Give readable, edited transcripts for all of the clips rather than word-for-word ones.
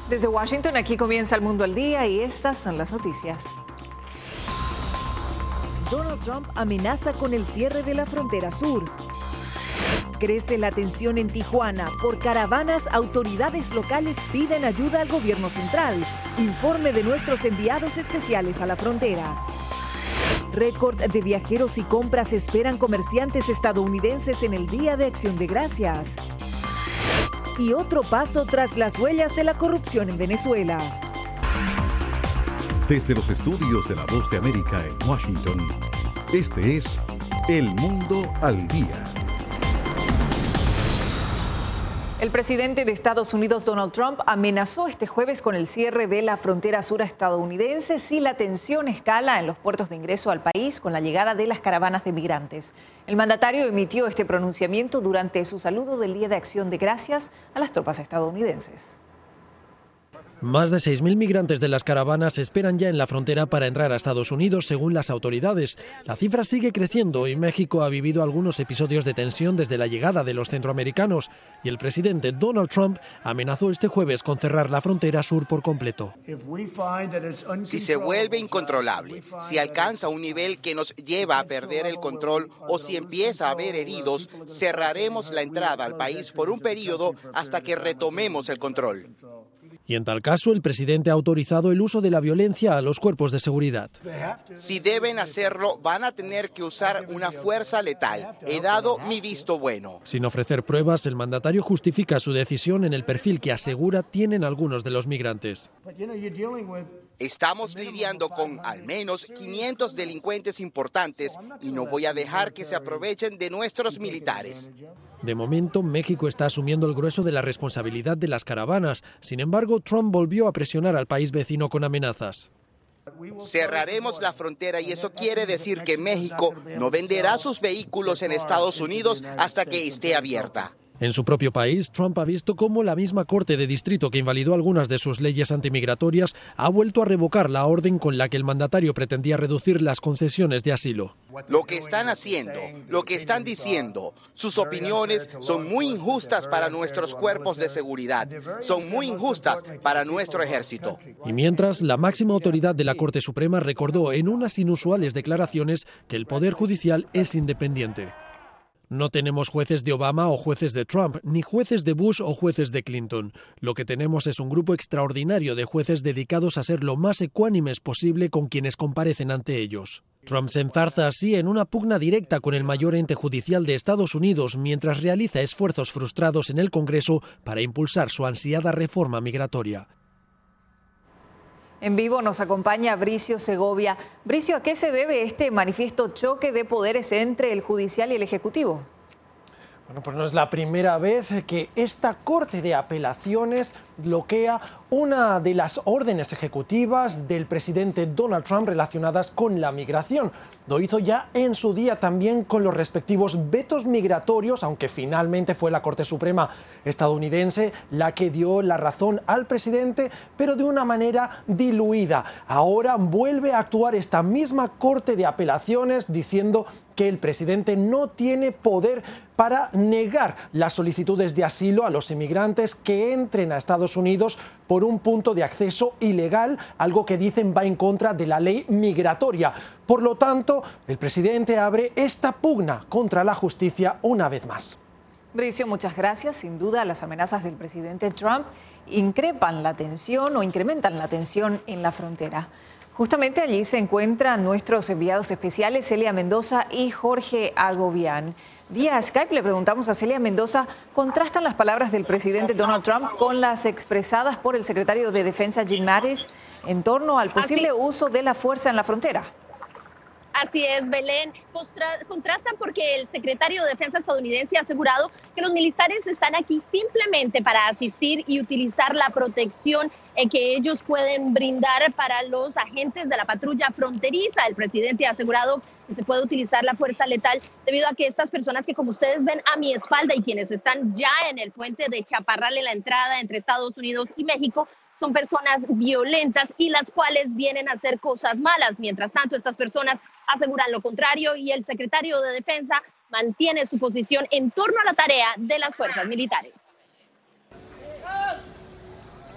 Desde Washington, aquí comienza El Mundo al Día y estas son las noticias. Donald Trump amenaza con el cierre de la frontera sur. Crece la tensión en Tijuana. Por caravanas, autoridades locales piden ayuda al gobierno central. Informe de nuestros enviados especiales a la frontera. Récord de viajeros y compras esperan comerciantes estadounidenses en el Día de Acción de Gracias. Y otro paso tras las huellas de la corrupción en Venezuela. Desde los estudios de La Voz de América en Washington, este es El Mundo al Día. El presidente de Estados Unidos, Donald Trump, amenazó este jueves con el cierre de la frontera sur estadounidense si la tensión escala en los puertos de ingreso al país con la llegada de las caravanas de migrantes. El mandatario emitió este pronunciamiento durante su saludo del Día de Acción de Gracias a las tropas estadounidenses. Más de 6.000 migrantes de las caravanas esperan ya en la frontera para entrar a Estados Unidos, según las autoridades. La cifra sigue creciendo y México ha vivido algunos episodios de tensión desde la llegada de los centroamericanos. Y el presidente Donald Trump amenazó este jueves con cerrar la frontera sur por completo. Si se vuelve incontrolable, si alcanza un nivel que nos lleva a perder el control o si empieza a haber heridos, cerraremos la entrada al país por un periodo hasta que retomemos el control. Y en tal caso, el presidente ha autorizado el uso de la violencia a los cuerpos de seguridad. Si deben hacerlo, van a tener que usar una fuerza letal. He dado mi visto bueno. Sin ofrecer pruebas, el mandatario justifica su decisión en el perfil que asegura tienen algunos de los migrantes. Estamos lidiando con al menos 500 delincuentes importantes y no voy a dejar que se aprovechen de nuestros militares. De momento, México está asumiendo el grueso de la responsabilidad de las caravanas. Sin embargo, Trump volvió a presionar al país vecino con amenazas. Cerraremos la frontera y eso quiere decir que México no venderá sus vehículos en Estados Unidos hasta que esté abierta. En su propio país, Trump ha visto cómo la misma Corte de Distrito que invalidó algunas de sus leyes antimigratorias ha vuelto a revocar la orden con la que el mandatario pretendía reducir las concesiones de asilo. Lo que están haciendo, lo que están diciendo, sus opiniones son muy injustas para nuestros cuerpos de seguridad, son muy injustas para nuestro ejército. Y mientras, la máxima autoridad de la Corte Suprema recordó en unas inusuales declaraciones que el Poder Judicial es independiente. No tenemos jueces de Obama o jueces de Trump, ni jueces de Bush o jueces de Clinton. Lo que tenemos es un grupo extraordinario de jueces dedicados a ser lo más ecuánimes posible con quienes comparecen ante ellos. Trump se enzarza así en una pugna directa con el mayor ente judicial de Estados Unidos mientras realiza esfuerzos frustrados en el Congreso para impulsar su ansiada reforma migratoria. En vivo nos acompaña Bricio Segovia. Bricio, ¿a qué se debe este manifiesto choque de poderes entre el judicial y el ejecutivo? Bueno, pues no es la primera vez que esta Corte de Apelaciones bloquea una de las órdenes ejecutivas del presidente Donald Trump relacionadas con la migración. Lo hizo ya en su día también con los respectivos vetos migratorios, aunque finalmente fue la Corte Suprema estadounidense la que dio la razón al presidente, pero de una manera diluida. Ahora vuelve a actuar esta misma Corte de Apelaciones diciendo que el presidente no tiene poder para negar las solicitudes de asilo a los inmigrantes que entren a Estados Unidos por un punto de acceso ilegal, algo que dicen va en contra de la ley migratoria. Por lo tanto, el presidente abre esta pugna contra la justicia una vez más. Bricio, muchas gracias. Sin duda, las amenazas del presidente Trump incrementan la tensión en la frontera. Justamente allí se encuentran nuestros enviados especiales, Celia Mendoza y Jorge Agobián. Vía Skype le preguntamos a Celia Mendoza, ¿contrastan las palabras del presidente Donald Trump con las expresadas por el secretario de Defensa Jim Mattis en torno al posible uso de la fuerza en la frontera? Así es, Belén. Contrastan porque el secretario de Defensa estadounidense ha asegurado que los militares están aquí simplemente para asistir y utilizar la protección que ellos pueden brindar para los agentes de la patrulla fronteriza. El presidente ha asegurado que se puede utilizar la fuerza letal debido a que estas personas que, como ustedes ven a mi espalda y quienes están ya en el puente de Chaparral en la entrada entre Estados Unidos y México, son personas violentas y las cuales vienen a hacer cosas malas. Mientras tanto, estas personas aseguran lo contrario y el secretario de Defensa mantiene su posición en torno a la tarea de las fuerzas militares.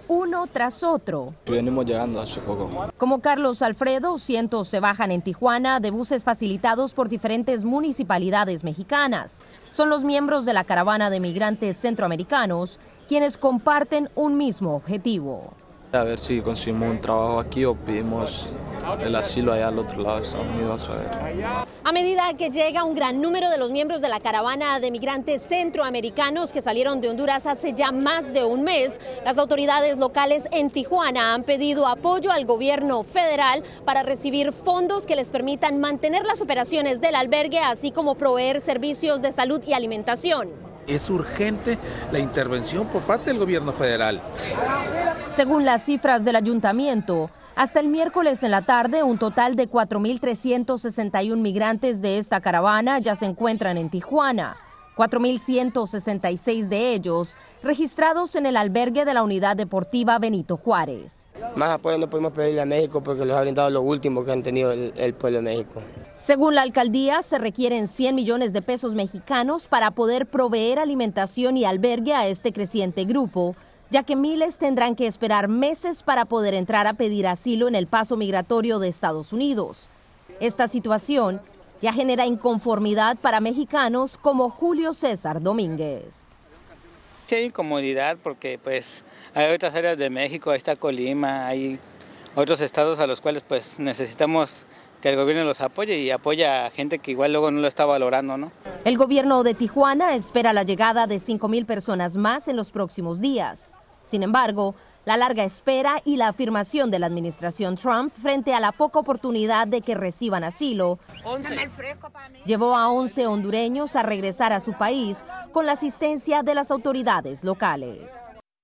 uno tras otro. Venimos llegando hace poco. Como Carlos Alfredo, cientos se bajan en Tijuana de buses facilitados por diferentes municipalidades mexicanas. Son los miembros de la caravana de migrantes centroamericanos quienes comparten un mismo objetivo. A ver si conseguimos un trabajo aquí o pedimos el asilo allá al otro lado de Estados Unidos. A medida que llega un gran número de los miembros de la caravana de migrantes centroamericanos que salieron de Honduras hace ya más de un mes, las autoridades locales en Tijuana han pedido apoyo al gobierno federal para recibir fondos que les permitan mantener las operaciones del albergue, así como proveer servicios de salud y alimentación. Es urgente la intervención por parte del gobierno federal. Según las cifras del ayuntamiento, hasta el miércoles en la tarde, un total de 4.361 migrantes de esta caravana ya se encuentran en Tijuana. 4.166 de ellos registrados en el albergue de la Unidad Deportiva Benito Juárez. Más apoyo no podemos pedirle a México porque les ha brindado lo último que han tenido el pueblo de México. Según la alcaldía, se requieren 100 millones de pesos mexicanos para poder proveer alimentación y albergue a este creciente grupo, ya que miles tendrán que esperar meses para poder entrar a pedir asilo en el paso migratorio de Estados Unidos. Esta situación ya genera inconformidad para mexicanos como Julio César Domínguez. Sí, hay incomodidad porque pues hay otras áreas de México, ahí está Colima, hay otros estados a los cuales pues necesitamos que el gobierno los apoye y apoya a gente que igual luego no lo está valorando, ¿no? El gobierno de Tijuana espera la llegada de 5,000 personas más en los próximos días. Sin embargo, la larga espera y la afirmación de la administración Trump frente a la poca oportunidad de que reciban asilo llevó a 11 hondureños a regresar a su país con la asistencia de las autoridades locales.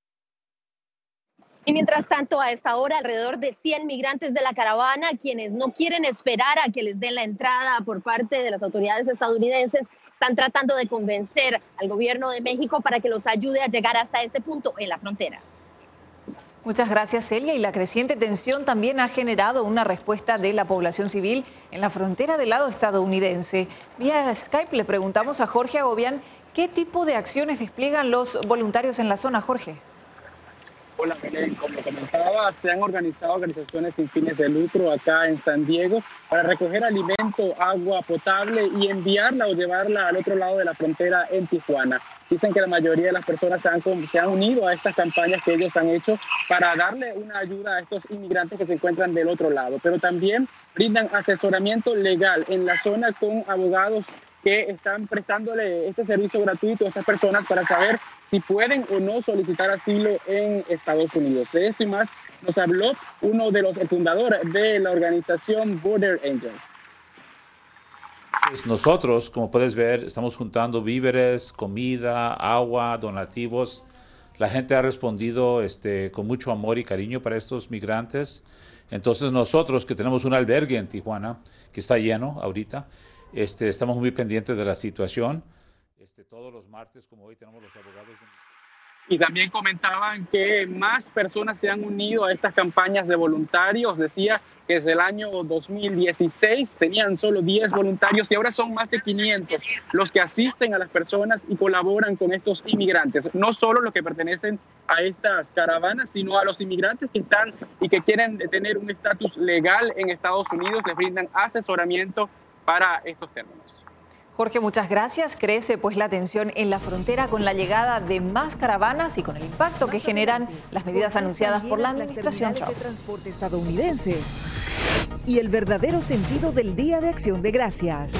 Y mientras tanto, a esta hora, alrededor de 100 migrantes de la caravana, quienes no quieren esperar a que les den la entrada por parte de las autoridades estadounidenses, están tratando de convencer al gobierno de México para que los ayude a llegar hasta este punto en la frontera. Muchas gracias, Celia. Y la creciente tensión también ha generado una respuesta de la población civil en la frontera del lado estadounidense. Vía Skype le preguntamos a Jorge Agobián qué tipo de acciones despliegan los voluntarios en la zona, Jorge. Hola, Belén. Como comentaba, se han organizado organizaciones sin fines de lucro acá en San Diego para recoger alimento, agua potable y enviarla o llevarla al otro lado de la frontera en Tijuana. Dicen que la mayoría de las personas se han unido a estas campañas que ellos han hecho para darle una ayuda a estos inmigrantes que se encuentran del otro lado, pero también brindan asesoramiento legal en la zona con abogados que están prestándole este servicio gratuito a estas personas para saber si pueden o no solicitar asilo en Estados Unidos. De esto y más nos habló uno de los fundadores de la organización Border Angels. Pues nosotros, como puedes ver, estamos juntando víveres, comida, agua, donativos. La gente ha respondido con mucho amor y cariño para estos migrantes. Entonces nosotros, que tenemos un albergue en Tijuana, que está lleno ahorita, estamos muy pendientes de la situación. Todos los martes, como hoy, tenemos los abogados. Y también comentaban que más personas se han unido a estas campañas de voluntarios. Decía que desde el año 2016 tenían solo 10 voluntarios y ahora son más de 500 los que asisten a las personas y colaboran con estos inmigrantes. No solo los que pertenecen a estas caravanas, sino a los inmigrantes que están y que quieren tener un estatus legal en Estados Unidos. Les brindan asesoramiento para estos términos. Jorge, muchas gracias. Crece pues la tensión en la frontera con la llegada de más caravanas y con el impacto que generan las medidas anunciadas por la administración Trump. De transporte estadounidenses y el verdadero sentido del Día de Acción de Gracias.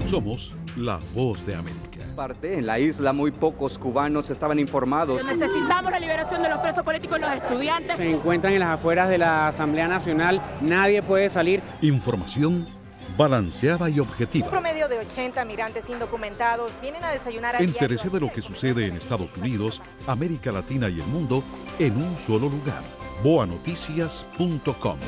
Somos la voz de América. En la isla muy pocos cubanos estaban informados. Necesitamos la liberación de los presos políticos y los estudiantes. Se encuentran en las afueras de la Asamblea Nacional, nadie puede salir. Información balanceada y objetiva. Un promedio de 80 migrantes indocumentados vienen a desayunar. Entérese de lo que sucede en Estados Unidos, América Latina y el mundo en un solo lugar. boanoticias.com.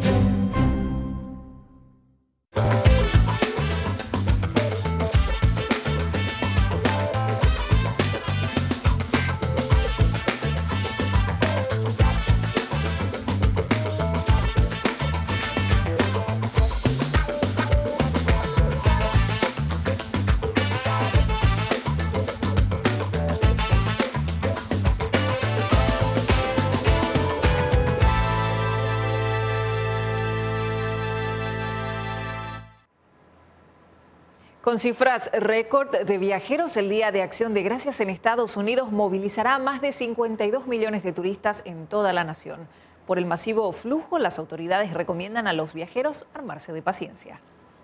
Con cifras récord de viajeros, el Día de Acción de Gracias en Estados Unidos movilizará a más de 52 millones de turistas en toda la nación. Por el masivo flujo, las autoridades recomiendan a los viajeros armarse de paciencia.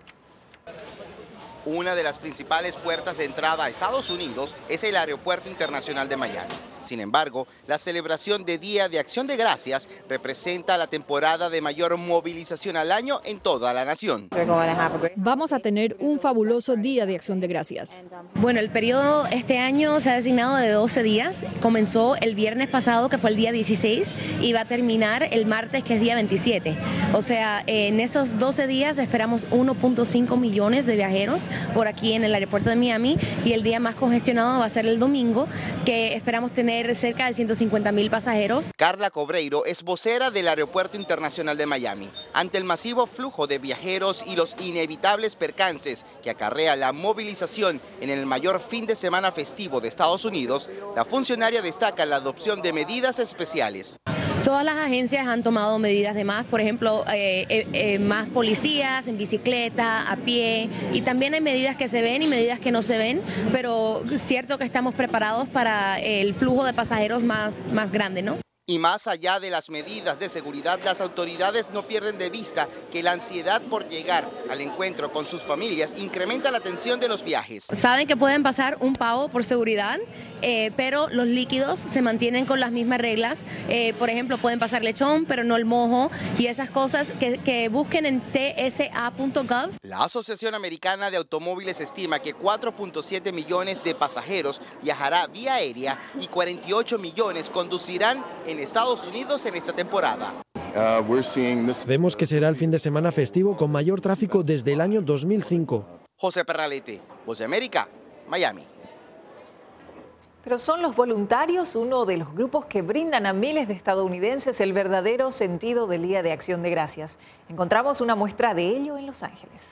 Una de las principales puertas de entrada a Estados Unidos es el Aeropuerto Internacional de Miami. Sin embargo, la celebración de Día de Acción de Gracias representa la temporada de mayor movilización al año en toda la nación. Vamos a tener un fabuloso Día de Acción de Gracias. Bueno, el periodo este año se ha designado de 12 días. Comenzó el viernes pasado, que fue el día 16, y va a terminar el martes, que es día 27. O sea, en esos 12 días esperamos 1.5 millones de viajeros por aquí en el aeropuerto de Miami, y el día más congestionado va a ser el domingo, que esperamos tener cerca de 150,000 pasajeros. Carla Cobreiro es vocera del Aeropuerto Internacional de Miami. Ante el masivo flujo de viajeros y los inevitables percances que acarrea la movilización en el mayor fin de semana festivo de Estados Unidos, la funcionaria destaca la adopción de medidas especiales. Todas las agencias han tomado medidas de más, por ejemplo, más policías en bicicleta, a pie, y también hay medidas que se ven y medidas que no se ven, pero es cierto que estamos preparados para el flujo de pasajeros más grande, ¿no? Y más allá de las medidas de seguridad, las autoridades no pierden de vista que la ansiedad por llegar al encuentro con sus familias incrementa la tensión de los viajes. Saben que pueden pasar un pavo por seguridad, pero los líquidos se mantienen con las mismas reglas. Por ejemplo, pueden pasar lechón, pero no el mojo, y esas cosas que busquen en tsa.gov. La Asociación Americana de Automóviles estima que 4.7 millones de pasajeros viajará vía aérea y 48 millones conducirán en Estados Unidos en esta temporada. Vemos que será el fin de semana festivo con mayor tráfico desde el año 2005. José Perralete, Voz de América, Miami. Pero son los voluntarios uno de los grupos que brindan a miles de estadounidenses el verdadero sentido del Día de Acción de Gracias. Encontramos una muestra de ello en Los Ángeles.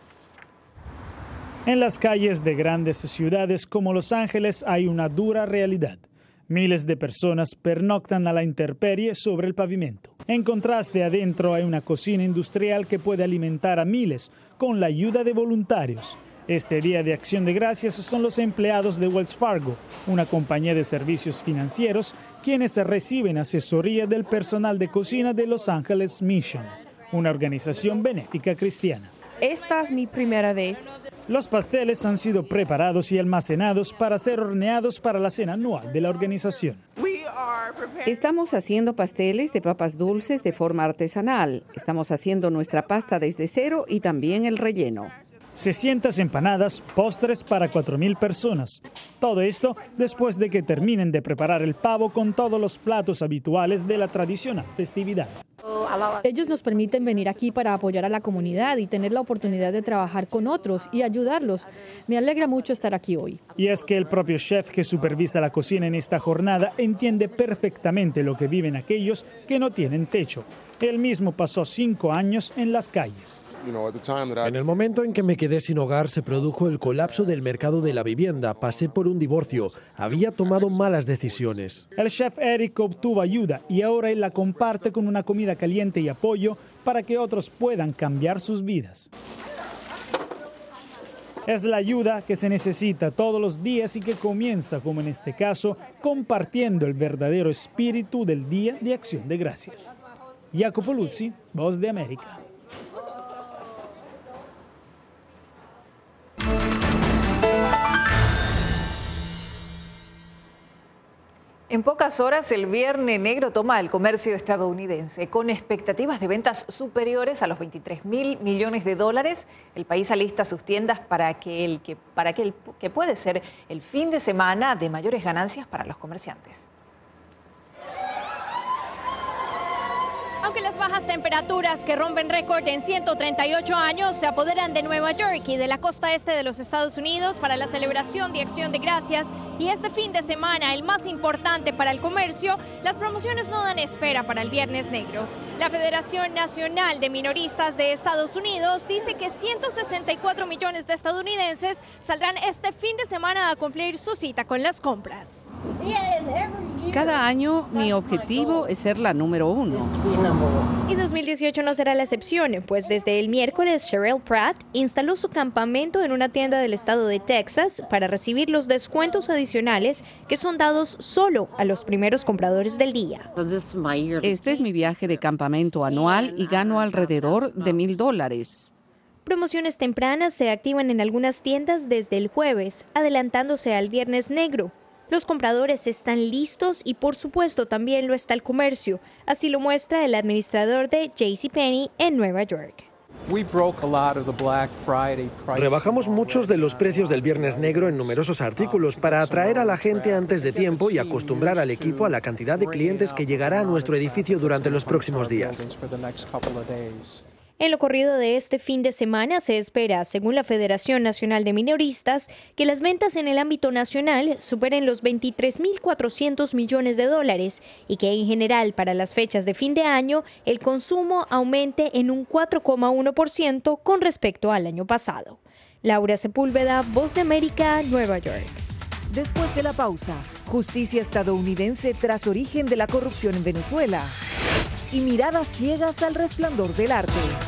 En las calles de grandes ciudades como Los Ángeles hay una dura realidad. Miles de personas pernoctan a la intemperie sobre el pavimento. En contraste, adentro hay una cocina industrial que puede alimentar a miles con la ayuda de voluntarios. Este Día de Acción de Gracias son los empleados de Wells Fargo, una compañía de servicios financieros, quienes reciben asesoría del personal de cocina de Los Ángeles Mission, una organización benéfica cristiana. Esta es mi primera vez. Los pasteles han sido preparados y almacenados para ser horneados para la cena anual de la organización. Estamos haciendo pasteles de papas dulces de forma artesanal. Estamos haciendo nuestra pasta desde cero y también el relleno. 600 empanadas, postres para 4,000 personas. Todo esto después de que terminen de preparar el pavo con todos los platos habituales de la tradicional festividad. Ellos nos permiten venir aquí para apoyar a la comunidad y tener la oportunidad de trabajar con otros y ayudarlos. Me alegra mucho estar aquí hoy. Y es que el propio chef que supervisa la cocina en esta jornada entiende perfectamente lo que viven aquellos que no tienen techo. Él mismo pasó 5 años en las calles. En el momento en que me quedé sin hogar se produjo el colapso del mercado de la vivienda. Pasé por un divorcio. Había tomado malas decisiones. El chef Eric obtuvo ayuda y ahora él la comparte con una comida caliente y apoyo para que otros puedan cambiar sus vidas. Es la ayuda que se necesita todos los días y que comienza, como en este caso, compartiendo el verdadero espíritu del Día de Acción de Gracias. Jacopo Luzzi, Voz de América. En pocas horas, el Viernes Negro toma el comercio estadounidense. Con expectativas de ventas superiores a los 23.000 millones de dólares, el país alista sus tiendas para que puede ser el fin de semana de mayores ganancias para los comerciantes. Aunque las bajas temperaturas que rompen récord en 138 años se apoderan de Nueva York y de la costa este de los Estados Unidos para la celebración de Acción de Gracias y este fin de semana el más importante para el comercio, las promociones no dan espera para el Viernes Negro. La Federación Nacional de Minoristas de Estados Unidos dice que 164 millones de estadounidenses saldrán este fin de semana a cumplir su cita con las compras. Cada año mi objetivo es ser la número 1. Y 2018 no será la excepción, pues desde el miércoles Cheryl Pratt instaló su campamento en una tienda del estado de Texas para recibir los descuentos adicionales que son dados solo a los primeros compradores del día. Este es mi viaje de campamento anual y gano alrededor de $1,000. Promociones tempranas se activan en algunas tiendas desde el jueves, adelantándose al Viernes Negro. Los compradores están listos y por supuesto también lo está el comercio, así lo muestra el administrador de JCPenney en Nueva York. Rebajamos muchos de los precios del Viernes Negro en numerosos artículos para atraer a la gente antes de tiempo y acostumbrar al equipo a la cantidad de clientes que llegará a nuestro edificio durante los próximos días. En lo corrido de este fin de semana se espera, según la Federación Nacional de Minoristas, que las ventas en el ámbito nacional superen los 23.400 millones de dólares y que en general para las fechas de fin de año el consumo aumente en un 4,1% con respecto al año pasado. Laura Sepúlveda, Voz de América, Nueva York. Después de la pausa, justicia estadounidense tras origen de la corrupción en Venezuela y miradas ciegas al resplandor del arte.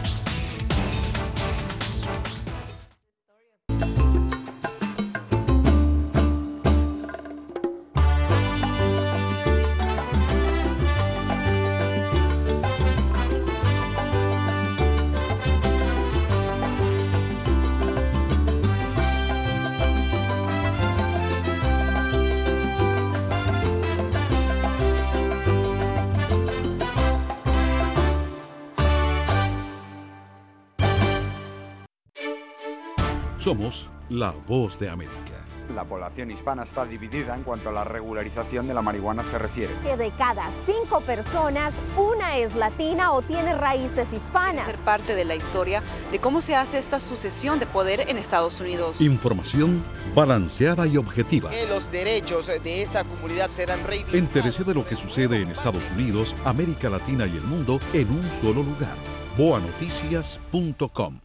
Somos la Voz de América. La población hispana está dividida en cuanto a la regularización de la marihuana se refiere. Que de cada 5 personas, una es latina o tiene raíces hispanas. Ser parte de la historia de cómo se hace esta sucesión de poder en Estados Unidos. Información balanceada y objetiva. Que los derechos de esta comunidad serán reivindicados. Entérese de lo que sucede en Estados Unidos, América Latina y el mundo en un solo lugar. boanoticias.com.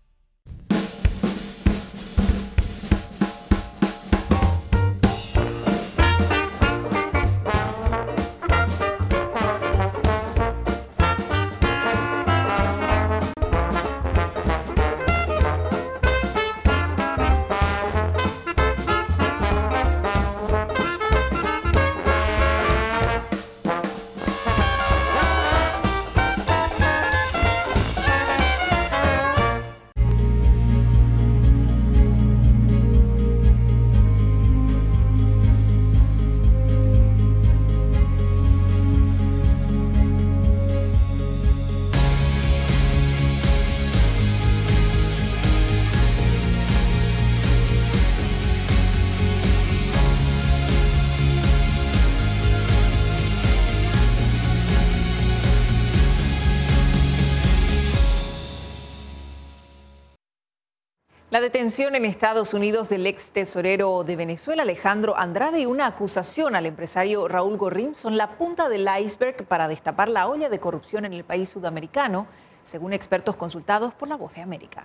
La detención en Estados Unidos del ex tesorero de Venezuela, Alejandro Andrade, y una acusación al empresario Raúl Gorrín son la punta del iceberg para destapar la olla de corrupción en el país sudamericano, según expertos consultados por La Voz de América.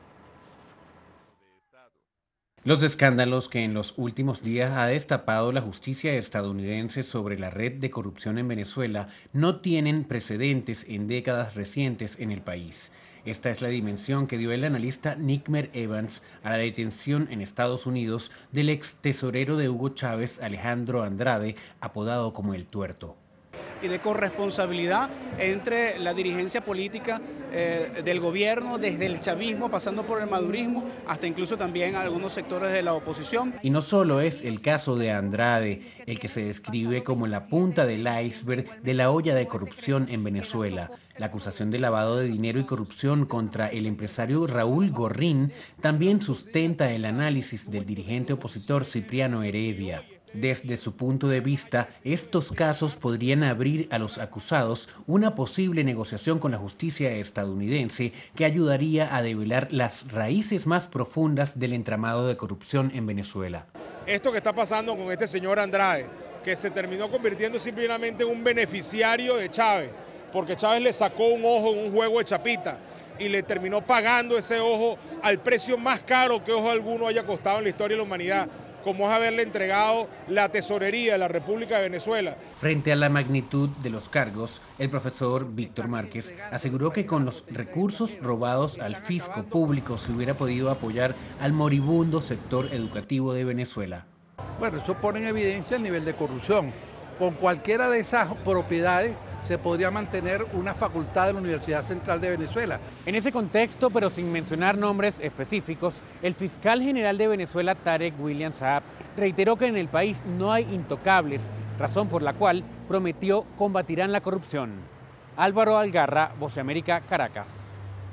Los escándalos que en los últimos días ha destapado la justicia estadounidense sobre la red de corrupción en Venezuela no tienen precedentes en décadas recientes en el país. Esta es la dimensión que dio el analista Nickmer Evans a la detención en Estados Unidos del ex tesorero de Hugo Chávez, Alejandro Andrade, apodado como El Tuerto. y de corresponsabilidad entre la dirigencia política del gobierno, desde el chavismo, pasando por el madurismo, hasta incluso también algunos sectores de la oposición. Y no solo es el caso de Andrade, el que se describe como la punta del iceberg de la olla de corrupción en Venezuela. La acusación de lavado de dinero y corrupción contra el empresario Raúl Gorrín también sustenta el análisis del dirigente opositor Cipriano Heredia. Desde su punto de vista, estos casos podrían abrir a los acusados una posible negociación con la justicia estadounidense que ayudaría a develar las raíces más profundas del entramado de corrupción en Venezuela. Esto que está pasando con este señor Andrade, que se terminó convirtiendo simplemente en un beneficiario de Chávez, porque Chávez le sacó un ojo en un juego de chapita y le terminó pagando ese ojo al precio más caro que ojo alguno haya costado en la historia de la humanidad, como es haberle entregado la tesorería de la República de Venezuela. Frente a la magnitud de los cargos, el profesor Víctor Márquez aseguró que con los recursos robados al fisco público se hubiera podido apoyar al moribundo sector educativo de Venezuela. Bueno, eso pone en evidencia el nivel de corrupción. Con cualquiera de esas propiedades se podría mantener una facultad de la Universidad Central de Venezuela. En ese contexto, pero sin mencionar nombres específicos, el fiscal general de Venezuela, Tarek William Saab, reiteró que en el país no hay intocables, razón por la cual prometió combatirán la corrupción. Álvaro Algarra, Voz de América, Caracas.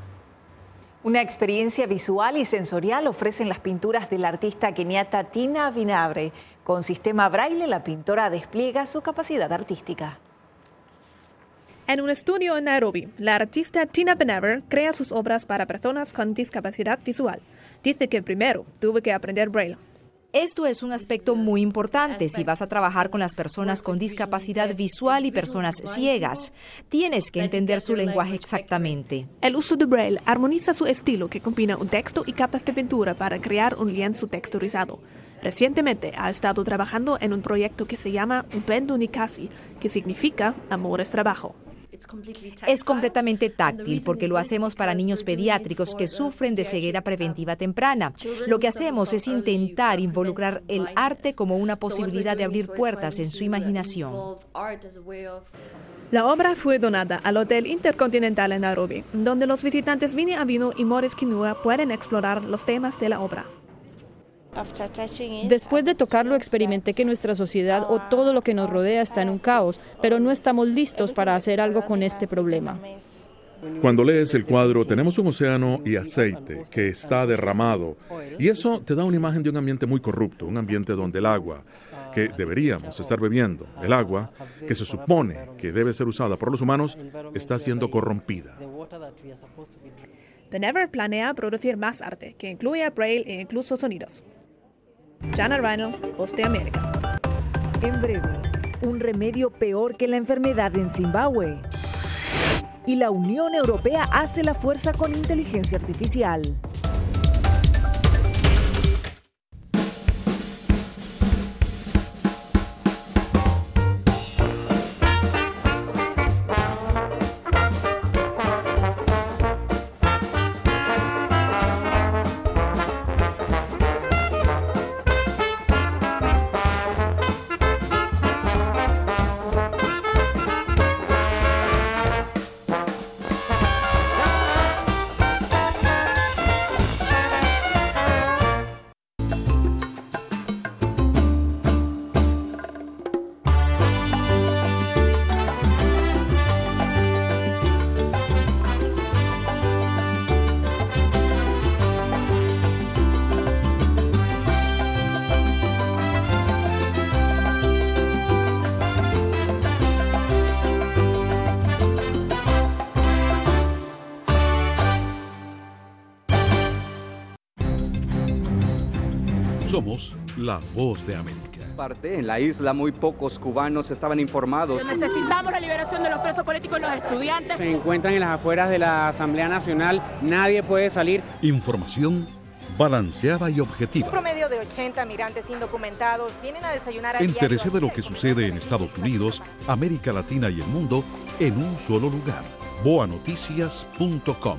Una experiencia visual y sensorial ofrecen las pinturas del artista keniata Tina Vinabre. Con sistema braille, la pintora despliega su capacidad artística. En un estudio en Nairobi, la artista Tina Vinabre crea sus obras para personas con discapacidad visual. Dice que primero tuvo que aprender braille. Esto es un aspecto muy importante si vas a trabajar con las personas con discapacidad visual y personas ciegas. Tienes que entender su lenguaje exactamente. El uso de braille armoniza su estilo, que combina un texto y capas de pintura para crear un lienzo texturizado. Recientemente ha estado trabajando en un proyecto que se llama Upendo Nikasi, que significa amor es trabajo. Es completamente táctil porque lo hacemos para niños pediátricos que sufren de ceguera preventiva temprana. Lo que hacemos es intentar involucrar el arte como una posibilidad de abrir puertas en su imaginación. La obra fue donada al Hotel Intercontinental en Nairobi, donde los visitantes Winnie Abino y Morris Kinua pueden explorar los temas de la obra. Después de tocarlo, experimenté que nuestra sociedad o todo lo que nos rodea está en un caos, pero no estamos listos para hacer algo con este problema. Cuando lees el cuadro, tenemos un océano y aceite que está derramado, y eso te da una imagen de un ambiente muy corrupto, un ambiente donde el agua que deberíamos estar bebiendo, el agua que se supone que debe ser usada por los humanos, está siendo corrompida. Vinabre planea producir más arte, que incluya braille e incluso sonidos. Jana Reinl, Voz de América. En breve, un remedio peor que la enfermedad en Zimbabue. Y la Unión Europea hace la fuerza con inteligencia artificial. Somos la Voz de América. En la isla muy pocos cubanos estaban informados. Necesitamos la liberación de los presos políticos y los estudiantes. Se encuentran en las afueras de la Asamblea Nacional, nadie puede salir. Información balanceada y objetiva. Un promedio de 80 migrantes indocumentados vienen a desayunar a Entérese de lo que sucede en Estados Unidos, América Latina y el mundo en un solo lugar. boanoticias.com.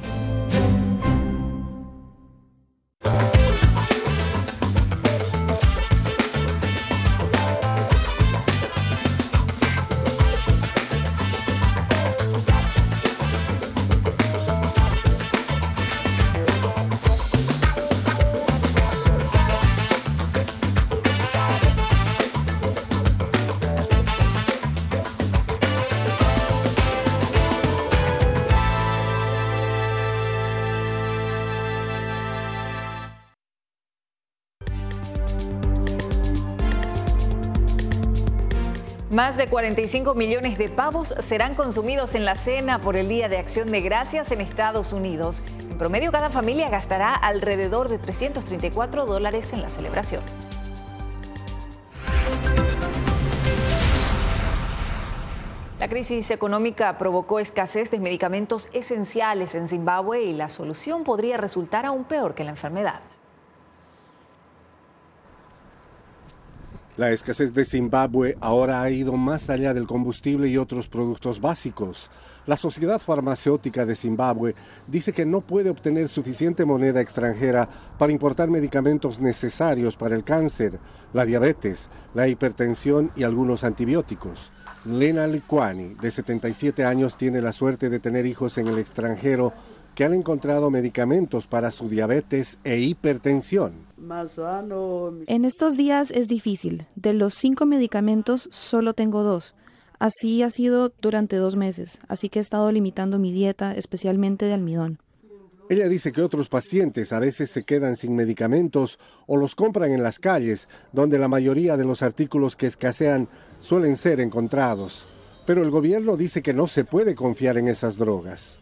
Más de 45 millones de pavos serán consumidos en la cena por el Día de Acción de Gracias en Estados Unidos. En promedio, cada familia gastará alrededor de $334 en la celebración. La crisis económica provocó escasez de medicamentos esenciales en Zimbabue y la solución podría resultar aún peor que la enfermedad. La escasez de Zimbabue ahora ha ido más allá del combustible y otros productos básicos. La Sociedad Farmacéutica de Zimbabue dice que no puede obtener suficiente moneda extranjera para importar medicamentos necesarios para el cáncer, la diabetes, la hipertensión y algunos antibióticos. Lena Likwani, de 77 años, tiene la suerte de tener hijos en el extranjero que han encontrado medicamentos para su diabetes e hipertensión. En estos días es difícil. De los 5 medicamentos, solo tengo 2. Así ha sido durante 2 meses, así que he estado limitando mi dieta, especialmente de almidón. Ella dice que otros pacientes a veces se quedan sin medicamentos o los compran en las calles, donde la mayoría de los artículos que escasean suelen ser encontrados. Pero el gobierno dice que no se puede confiar en esas drogas.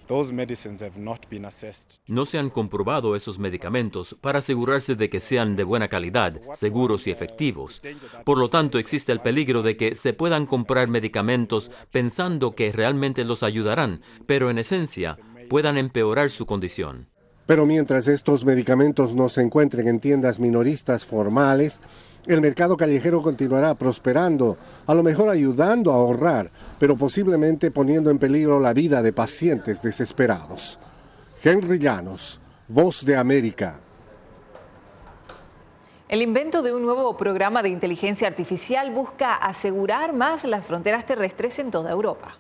No se han comprobado esos medicamentos para asegurarse de que sean de buena calidad, seguros y efectivos. Por lo tanto, existe el peligro de que se puedan comprar medicamentos pensando que realmente los ayudarán, pero en esencia puedan empeorar su condición. Pero mientras estos medicamentos no se encuentren en tiendas minoristas formales, el mercado callejero continuará prosperando, a lo mejor ayudando a ahorrar, pero posiblemente poniendo en peligro la vida de pacientes desesperados. Henry Llanos, Voz de América. El invento de un nuevo programa de inteligencia artificial busca asegurar más las fronteras terrestres en toda Europa.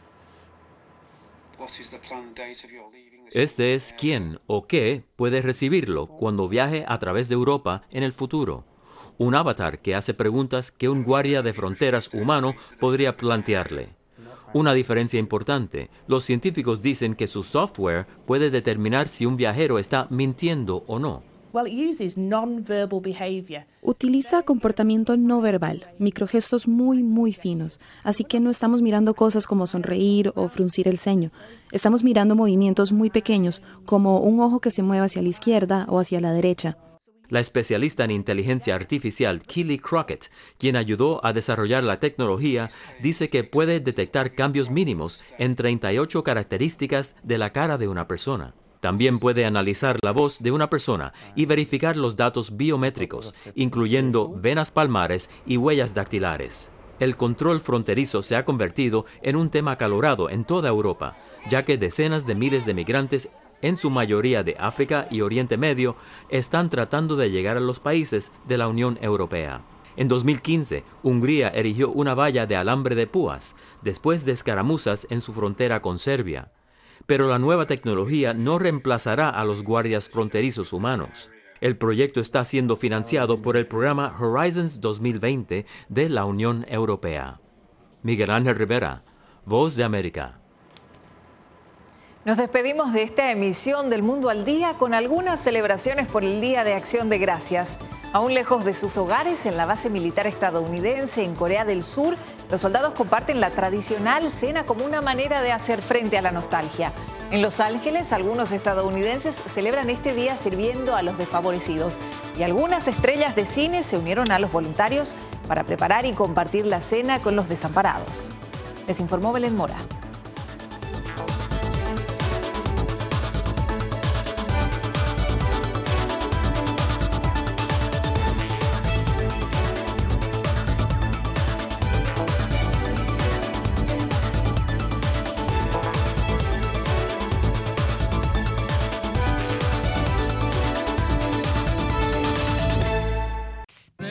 Este es quién o qué puede recibirlo cuando viaje a través de Europa en el futuro. Un avatar que hace preguntas que un guardia de fronteras humano podría plantearle. Una diferencia importante, los científicos dicen que su software puede determinar si un viajero está mintiendo o no. Utiliza comportamiento no verbal, microgestos muy finos, así que no estamos mirando cosas como sonreír o fruncir el ceño. Estamos mirando movimientos muy pequeños, como un ojo que se mueve hacia la izquierda o hacia la derecha. La especialista en inteligencia artificial Kelly Crockett, quien ayudó a desarrollar la tecnología, dice que puede detectar cambios mínimos en 38 características de la cara de una persona. También puede analizar la voz de una persona y verificar los datos biométricos, incluyendo venas palmares y huellas dactilares. El control fronterizo se ha convertido en un tema acalorado en toda Europa, ya que decenas de miles de migrantes, en su mayoría de África y Oriente Medio, están tratando de llegar a los países de la Unión Europea. En 2015, Hungría erigió una valla de alambre de púas, después de escaramuzas en su frontera con Serbia. Pero la nueva tecnología no reemplazará a los guardias fronterizos humanos. El proyecto está siendo financiado por el programa Horizons 2020 de la Unión Europea. Miguel Ángel Rivera, Voz de América. Nos despedimos de esta emisión del Mundo al Día con algunas celebraciones por el Día de Acción de Gracias. Aún lejos de sus hogares, en la base militar estadounidense en Corea del Sur, los soldados comparten la tradicional cena como una manera de hacer frente a la nostalgia. En Los Ángeles, algunos estadounidenses celebran este día sirviendo a los desfavorecidos. Y algunas estrellas de cine se unieron a los voluntarios para preparar y compartir la cena con los desamparados. Les informó Belén Mora.